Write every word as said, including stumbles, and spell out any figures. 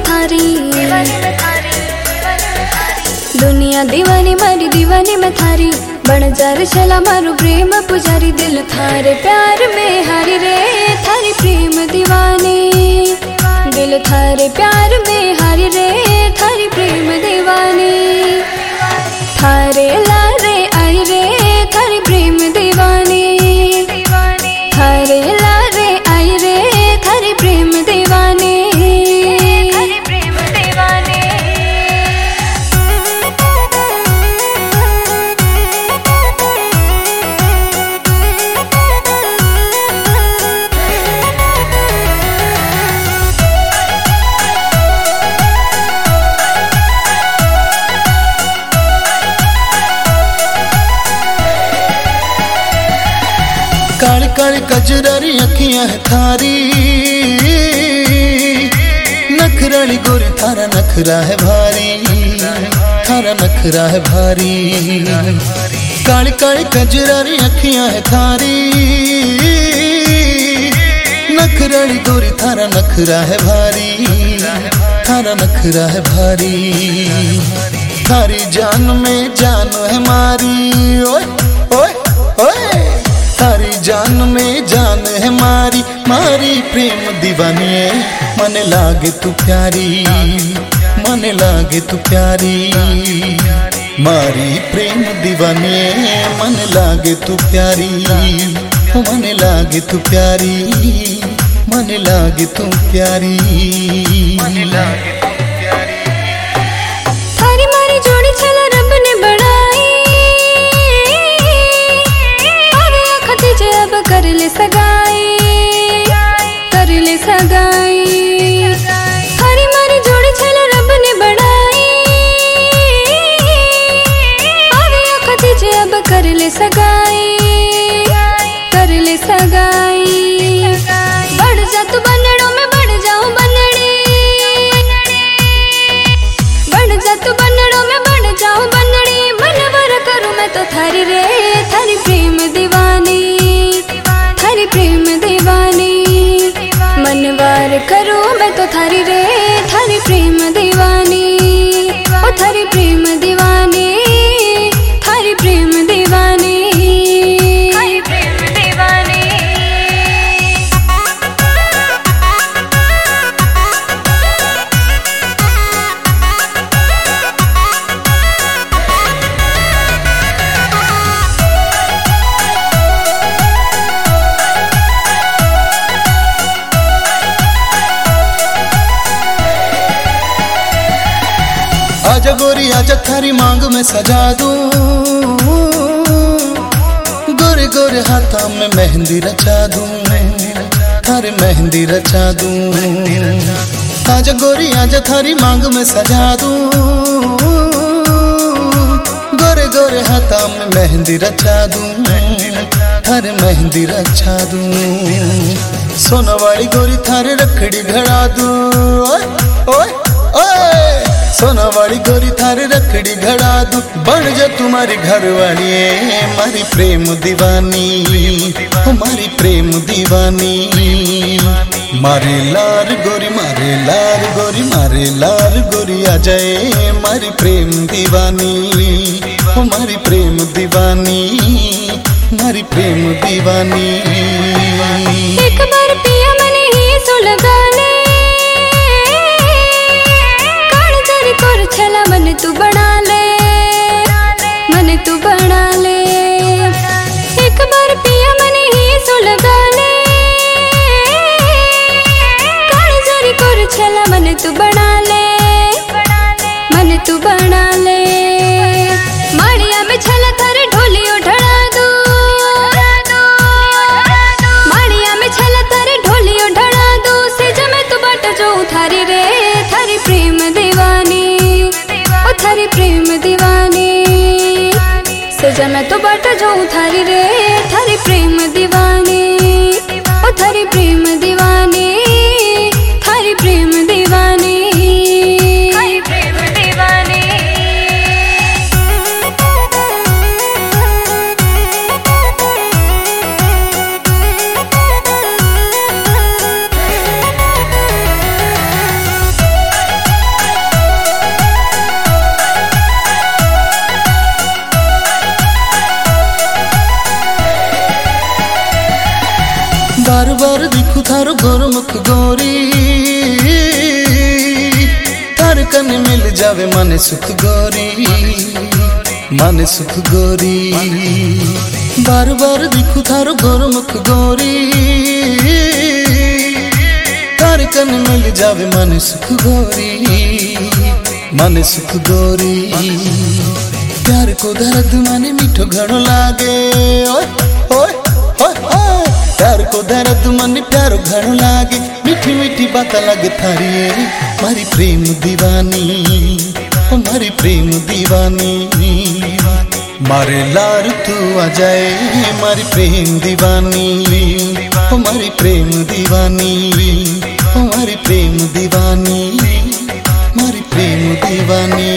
थारी, दुनिया दीवानी मारी दीवानी में थारी, बन जार चला मारू प्रेम पुजारी, दिल थारे प्यार में हारी रे थारी प्रेम दीवानी, दिल थारे प्यार में हारी रे थारी प्रेम दीवानी, थारे लारे आई रे थारी प्रेम दीवानी, थारे लारे आई रे थारी प्रेम दीवानी, थारी प्रेम दीवानी। काली काली कजरारी अखियां है थारी, नखराली गोरी थारा नखरा है भारी, थारा नखरा है भारी। काली काली कजरारी अखियां है थारी, नखराली गोरी थारा नखरा है भारी, थारा नखरा है भारी। थारी जान में जान है मारी, ओए ओए ओए, थारी जान में जान है मारी, मारी प्रेम दीवानी है, मन लागे तू प्यारी, मन लागे तू प्यारी, मारी प्रेम दीवानी है, मन लागे तू प्यारी, मन लागे तू प्यारी, मन लागे तू प्यारी, मन लागे तू प्यारी। थारी मारी जोड़ी छला रब ने बनाई, अब कर ले सगाई, कर ले सगाई। थारी मारी जोड़ी छल रब ने बनाई, अब कर ले सगाई, कर ले सगाई। बढ़ जा तू बनड़ों में बढ़ जाऊं बनड़ी, बढ़ जा तू बनड़ों में बढ़ जाऊं बनड़ी, मनवर करूं मैं तो थारी रे थारी प्रेम दीवानी, थारी प्रेम दीवानी, मनवार करूं मैं तो थारी रे थारी प्रेम दीवानी, ओ थारी प्रेम दीवानी, थारी प्रेम दीवानी, थारी प्रेम दीवानी। आजा गोरी आजा थारी मांग में सजा दूं, गोरे गोरे हाथों में मेहंदी रचा दूं, थारी मेहंदी रचा दूं। आजा गोरी आजा थारी मांग में सजा दूं, गोरे गोरे हाथों में मेहंदी रचा दूं, थारे मेहंदी रचा दूं। सोना वाली गोरी थारे रखड़ी घड़ा दूं, ओए ओए ओए, सोना वाली गोरी थारे रखड़ी घड़ा दूं, बन जा तुम्हारी घर वाली है, मारी प्रेम दीवानी, हमारी प्रेम दीवानी। मारे लार गोरी मारे लार गोरी मारे लार गोरी आ जाए, मारी प्रेम दीवानी, हमारी प्रेम दीवानी, मारी प्रेम दीवानी। एक बार पिया मने ही सो लगा ले, कर छला मन तू बना ले, मन तू बना ले। एक बार पिया मन ही सो लगा ले, काजरी कर छला मन तू बना ले, मन तू बना ले। माड़िया में छला थारे ढोलियो ढड़ा दू, माड़िया में छला थारे ढोलियो ढड़ा दू, से जमे तू बाट जो थारी रे थारी प्रेम दीवानी, थारी प्रेम दीवानी, सजा मैं तो बाट जाऊं थारी रे थारी प्रेम दीवानी, ओ थारी प्रेम दीवानी, थारी प्रेम दीवानी, थारी प्रेम दीवानी। बार बार दिखू थारो गोरमुख गोरी, थार कने मिल जावे माने सुख गोरी, माने सुख गोरी। बार बार दिखू थारो गोरमुख गोरी, थार कने मिल जावे माने सुख गोरी, माने सुख गोरी। प्यार को दर्द माने मीठो घणो लागे, ओए ओए ओए ओए। प्यार को दर्द माने प्यारो घणो लागे, मीठी मीठी बात लगे थारी मारी प्रेम दीवानी, ओ मारी प्रेम दीवानी। मारे लार तू आ जाए मारी प्रेम दीवानी, ओ मारी प्रेम दीवानी, ओ मारी प्रेम दीवानी, मारी प्रेम दीवानी।